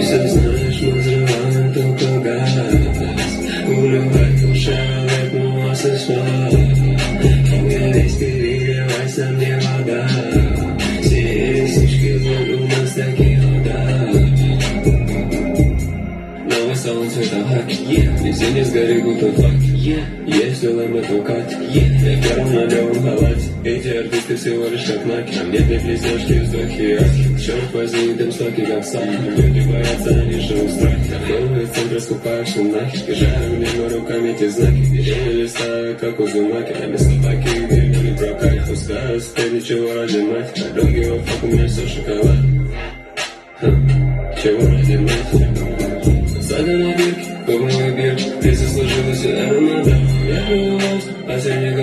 все знаешь, мы взрываем только газ. Улыбайся, шарик, ну осознай. Я весь перегревайся, мне вода. Все реснички вон у нас такие вода. Новый салон цвета хаки, везде не сгорит, будто факт. Есть ЛМ толкать, я в первом на белом халате. Эти артисты всего лишь как знаки, а мне для близняшки вздохи ахи. Черт возьми, дым стоки как сами. Люди боятся, они живут в страхе. Новый центр скупаешься нахер. Жарю между руками эти знаки. Деревья листаю, как узумаки. А без собаки где не прокатит. Пускаю спеть, ничего ради мать. Дороги во фак, у меня все шоколад. Чего ради мать? Сага на бирке, кубовый бирк. Ты заслужила сюда надо. Я живу осенний